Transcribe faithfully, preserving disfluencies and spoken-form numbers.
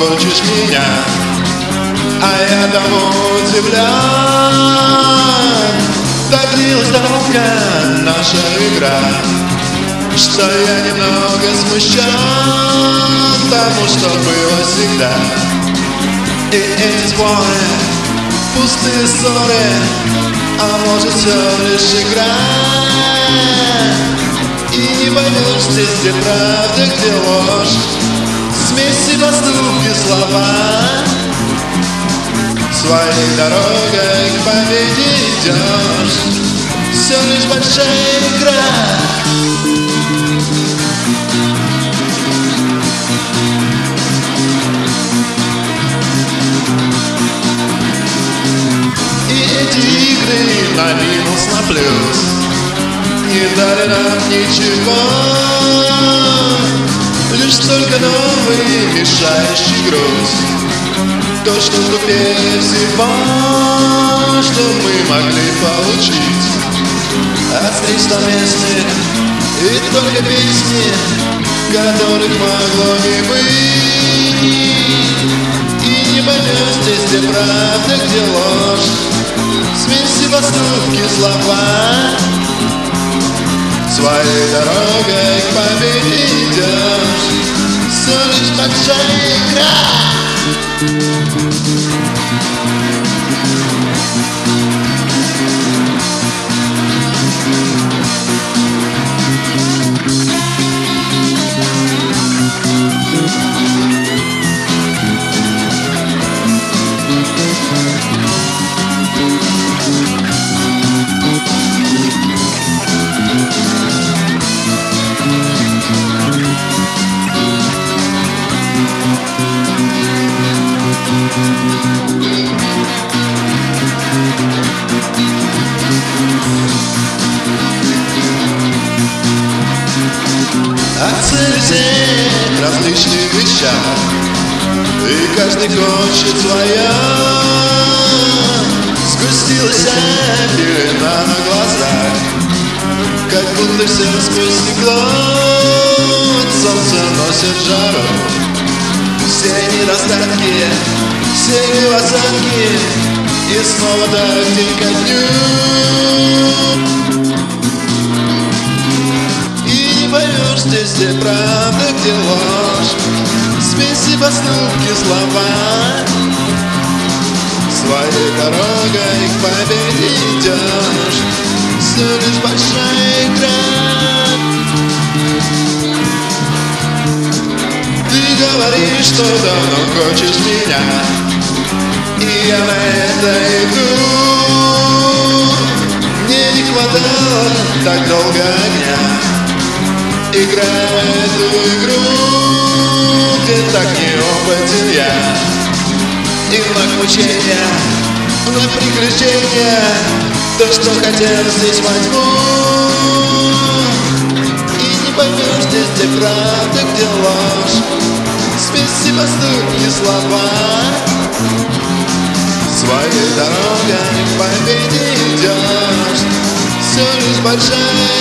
хочешь меня, а я тому удивлян. Так длилась долго наша игра, что я немного смущен тому, что было всегда. И эти споры, пустые ссоры, а может все лишь игра. И не поймешь здесь, где правда, где ложь, смеси, поступки, слова. Своей дорогой к победе идешь, все лишь большая игра. И эти игры на минус, на плюс не дали нам ничего, лишь только новый мешающий груз. То, что глупее всего, что мы могли получить от встреч совместных и только песни, которых могло не быть. И не поймешь здесь, где правда, где ложь, смеси, поступки, слова. Своей дорогой к победе идешь, все лишь большая игра. О цели различных вещах, и каждый хочет свое. Сгустилась пелена на глазах, как будто все сквозь стекло. Солнце носит жару, все недостатки, все невозможки, и снова так день ко дню. Поймешь здесь, где правда, где ложь, смеси, поступки, слова. Своей дорогой к победе идешь, все лишь большая игра. Ты говоришь, что давно хочешь меня, и я на это иду. Мне не хватало так долго дня, играя в эту игру, где так неопытен я. И вновь мучения, вновь приключения, то, что хотел, здесь возьму. И не поймешь здесь, где правда, где ложь, смеси, поступки, слова. Своей дорогой к победе идешь, все лишь большая